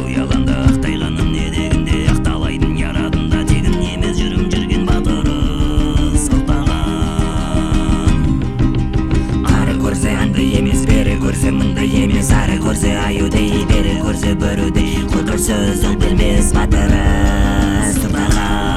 уяланды ақтайғаным не дегенде ақталайдың ярадында тегін емес жүрген батыры сылтаған. Ары көрсе андай емес, бері көрсе мындай емес, ары көрсе аюдей, бері көрсе бөрідей, қотыр сөзді білмес батыры сылтаған.